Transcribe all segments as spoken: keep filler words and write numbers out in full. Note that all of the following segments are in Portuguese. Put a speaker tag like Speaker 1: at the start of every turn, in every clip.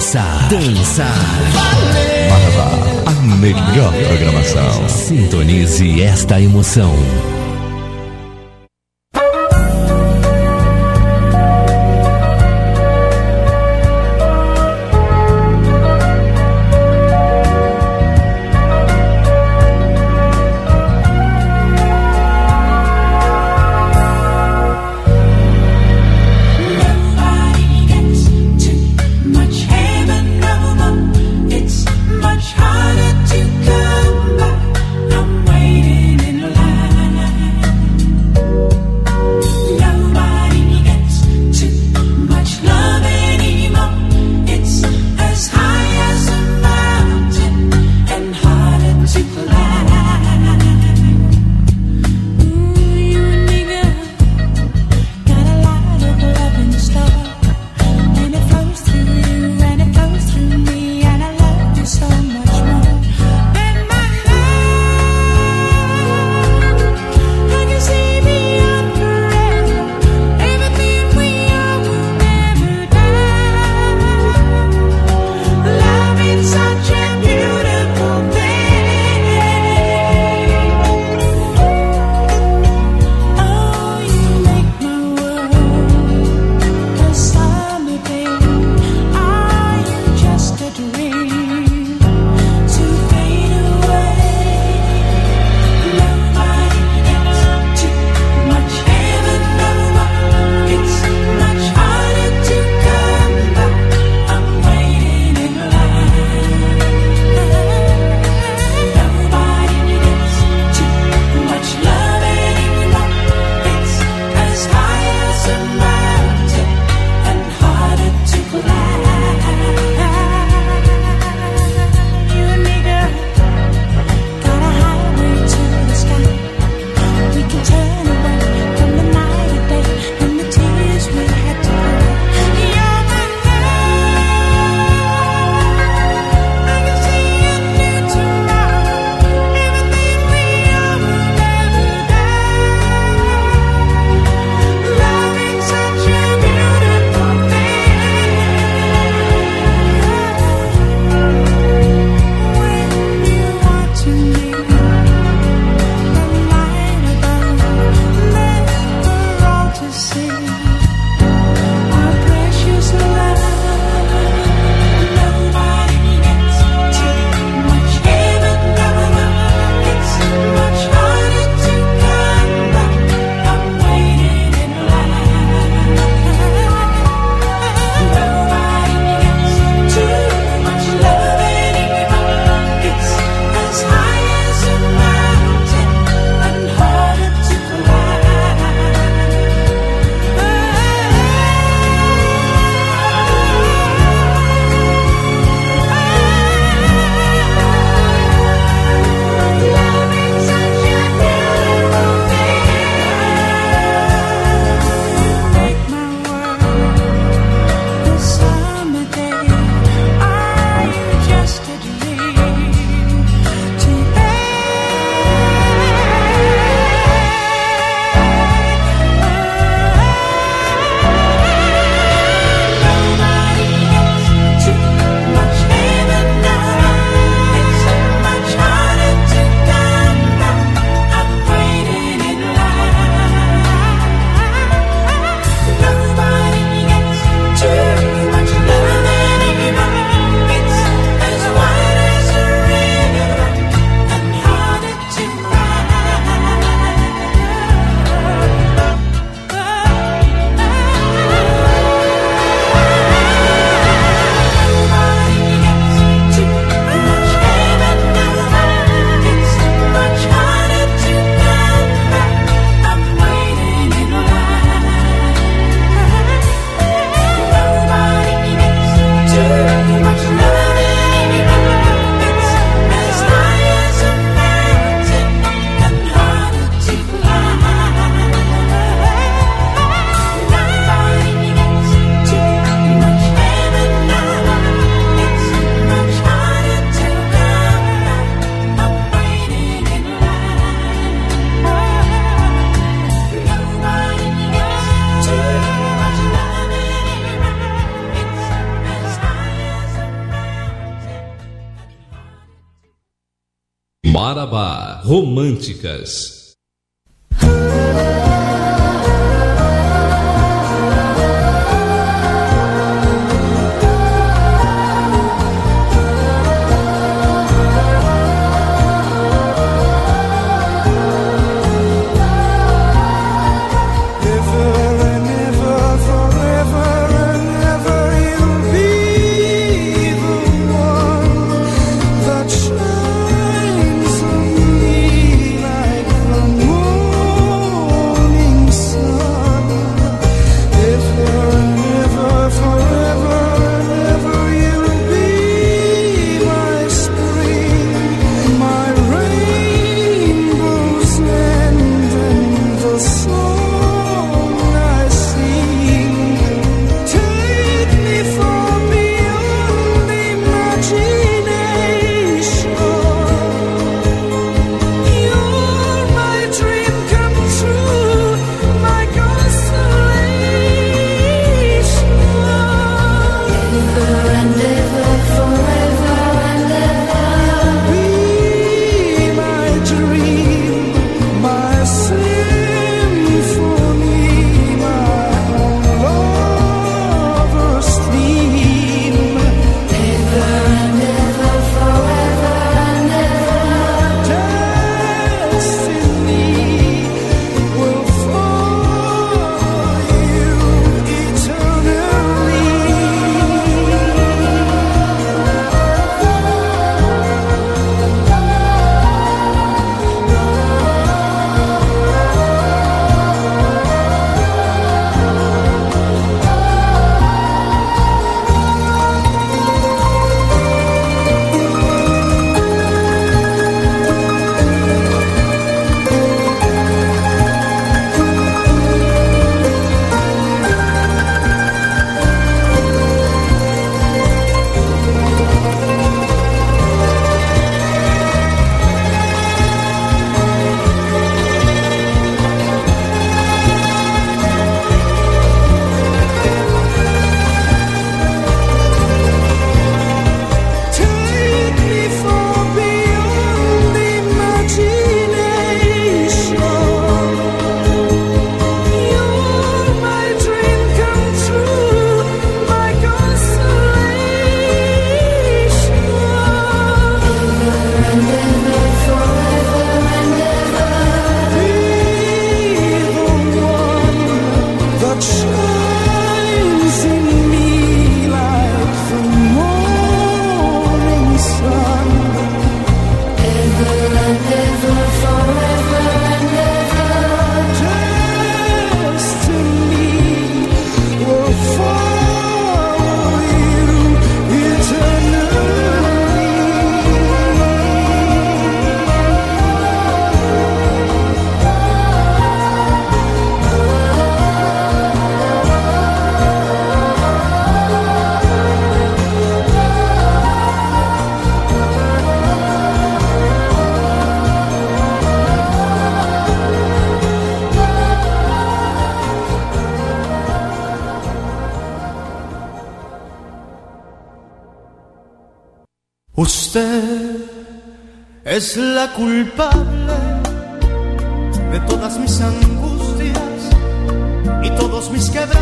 Speaker 1: dançar, dançar.
Speaker 2: Marabá, a melhor programação.
Speaker 1: Sintonize esta emoção.
Speaker 3: Harder to come by. I'm waiting in line.
Speaker 1: Marabá Românticas.
Speaker 3: Usted es la culpable de todas mis angustias y todos mis quebrantos.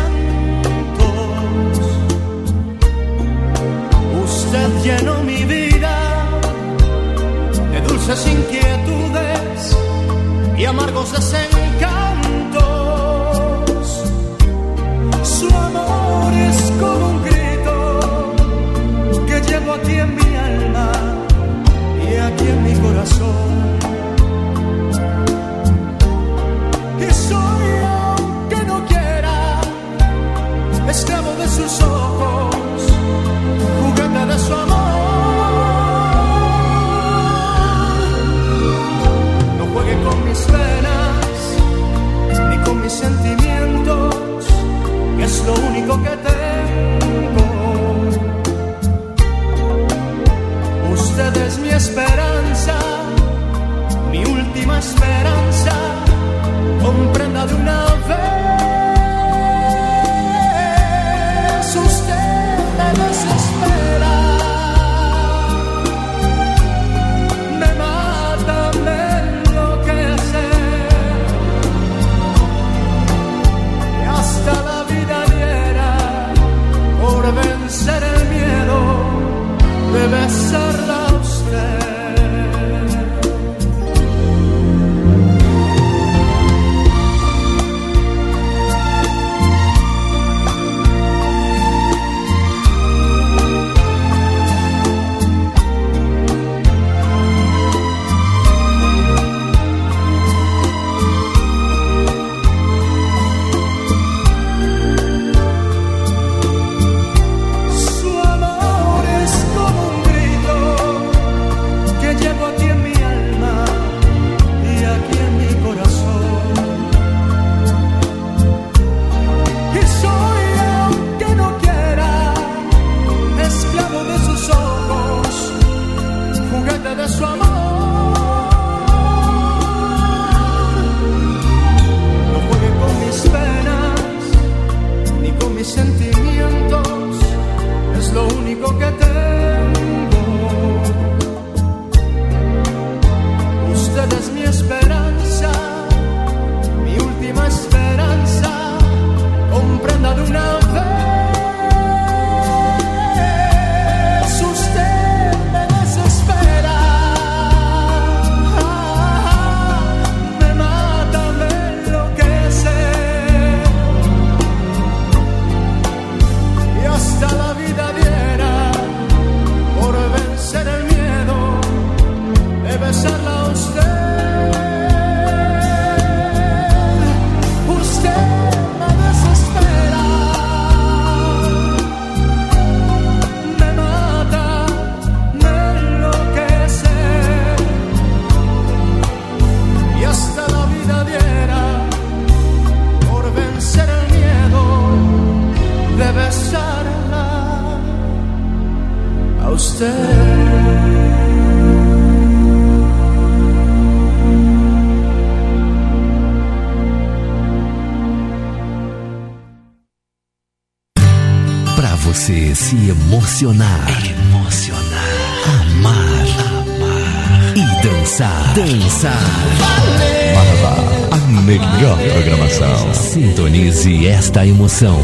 Speaker 3: Usted llenó mi vida de dulces inquietudes y amargos desencantos. Su amor es como un grito que llevo aquí en mi alma y aquí en mi corazón. Y soy, aunque no quiera, esclavo de sus ojos, juguete de su amor. No juegue con mis penas, único que tengo. Usted es mi esperanza, mi última esperanza. Comprenda de una vez, usted me desespera, me mata, me enloquece, y hasta la vida diera por vencer el miedo de besarla a usted. De besarla a usted.
Speaker 2: Pra você se emocionar, emocionar, amar, amar e dançar, dançar. Marabá, a melhor programação. Sintonize esta emoção.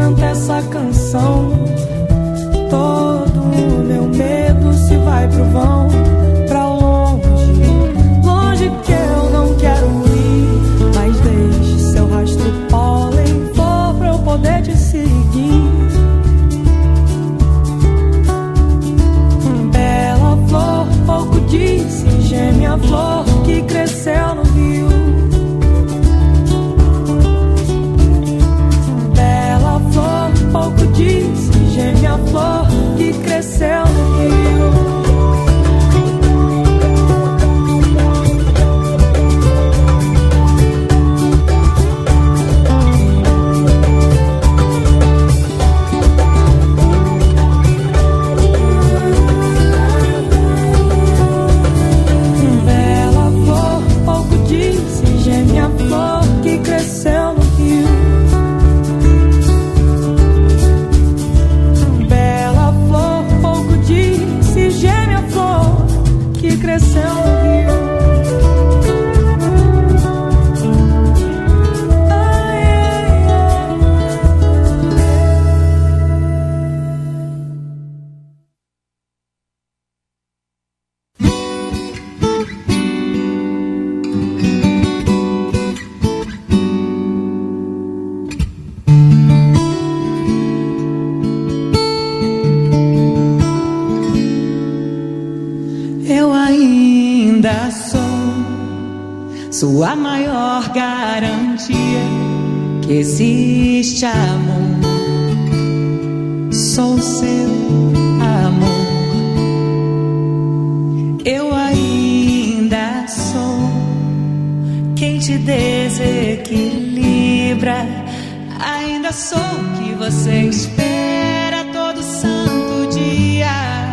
Speaker 3: canta essa canção, todo o meu medo se vai pro vão, pra longe, longe que eu não quero ir. Mas deixe seu rastro pólen for pra eu poder te seguir. Bela flor, pouco disse, geme a flor que cresceu no rio. Bela flor, pouco disse, geme a flor que cresceu no rio.
Speaker 4: Sua maior garantia que existe amor. Sou seu amor. Eu ainda sou quem te desequilibra. Ainda sou o que você espera todo santo dia.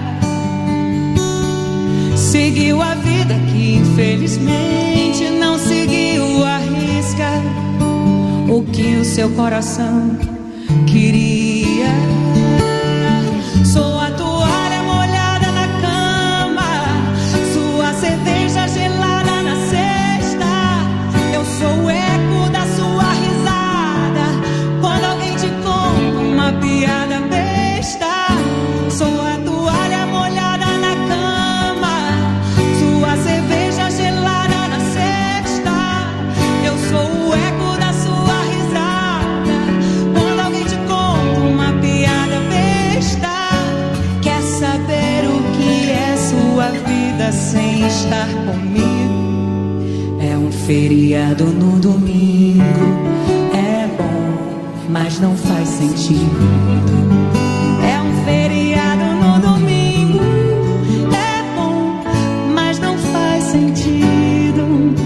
Speaker 4: Seguiu a vida que infelizmente não seguiu a risca o que o seu coração queria. Sou a toalha molhada na cama, sua cerveja gelada na cesta. Eu sou o eco da sua risada quando alguém te conta uma piada besta. Sou a toalha molhada na cama, sua cerveja gelada na cesta. Eu sou o eco da sua risada quando alguém te conta uma piada besta. Quer saber o que é sua vida sem estar comigo? É um feriado no domingo. É bom, mas não faz sentido. É um feriado no domingo. É bom, mas não faz sentido.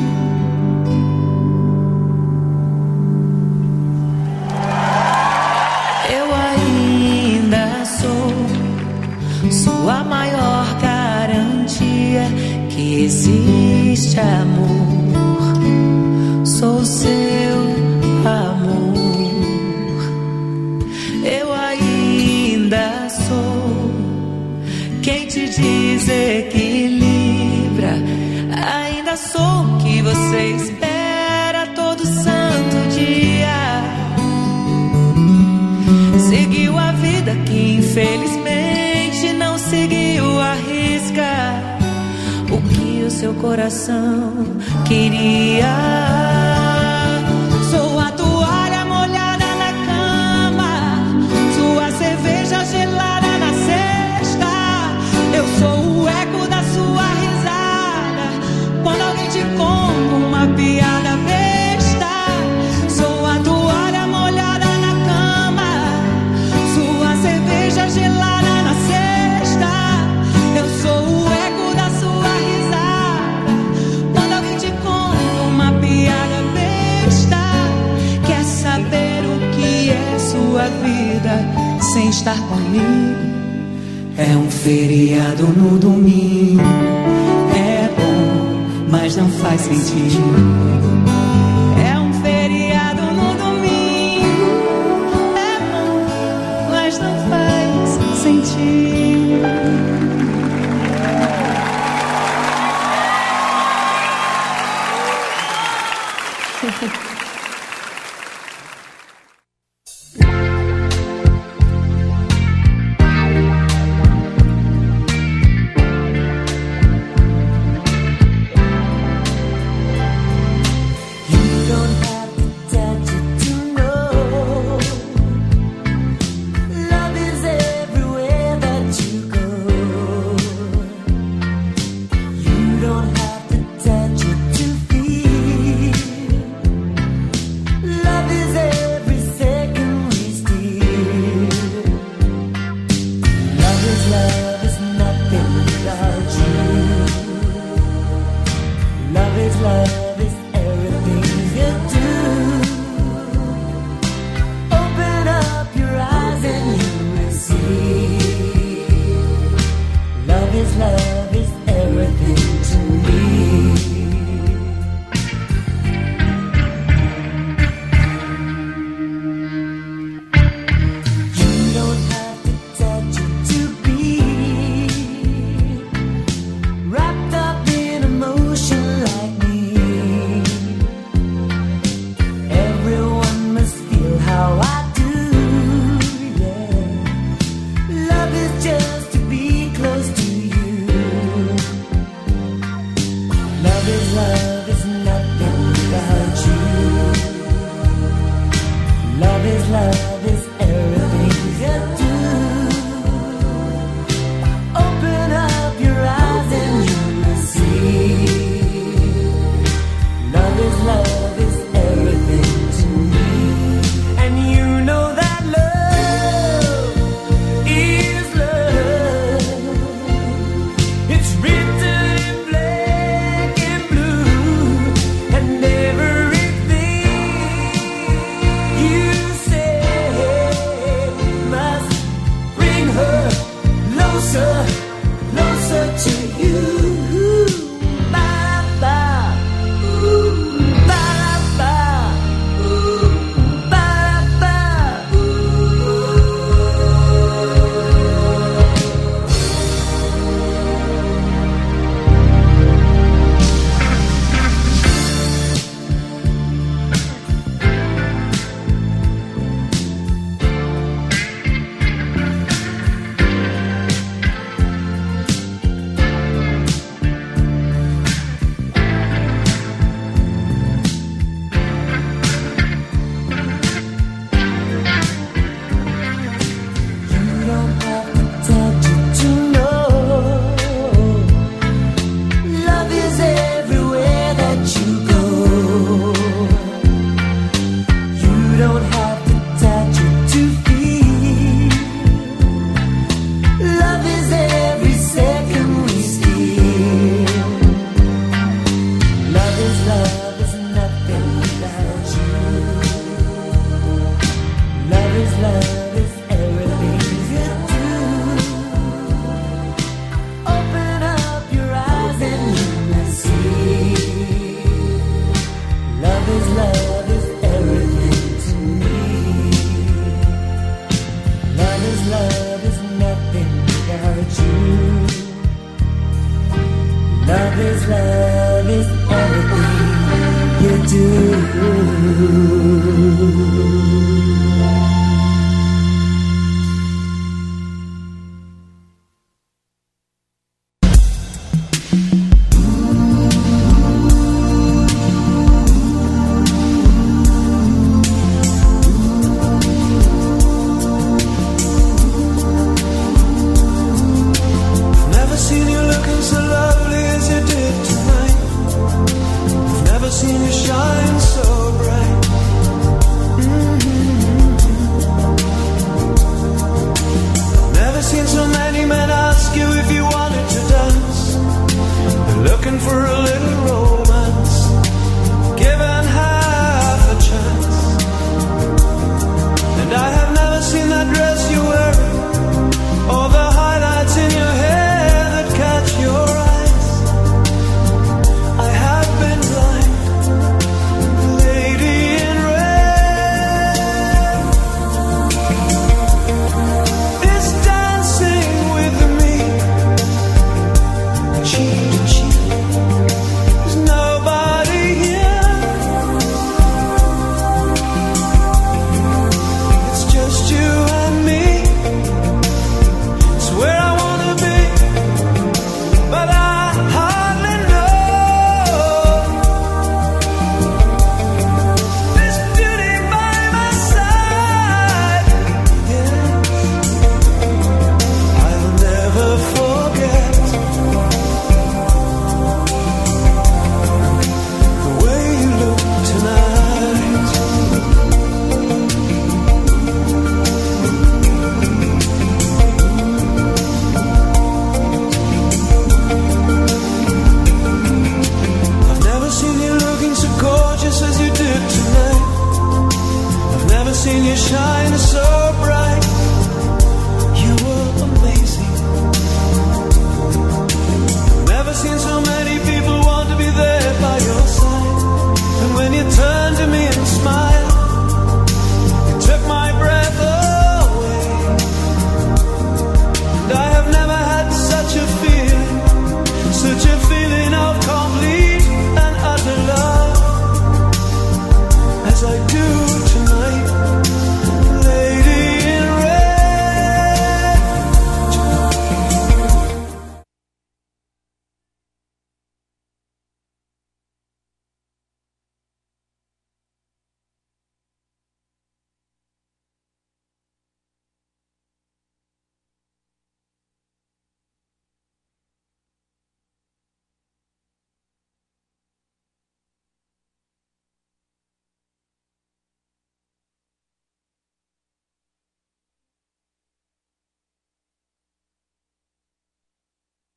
Speaker 4: Eu ainda sou sua maior garantia que existe amor. Sou seu amor. Eu ainda sou quem te desequilibra. Ainda sou o que você espera todo santo dia. Seguiu a vida que infelizmente não seguiu a risca o que o seu coração queria. Sou a toalha molhada na cama, sua cerveja gelada na cesta. Eu sou o eco da sua risada quando alguém te conta uma piada besta. Sou a toalha molhada na cama, sua cerveja gelada na cesta. Eu sou o eco da sua risada quando alguém te conta uma piada besta. Quer saber o que é sua vida sem estar comigo? É um feriado no domingo. É bom, mas não faz sentido. É um feriado no domingo. É bom, mas não faz sentido.
Speaker 3: do.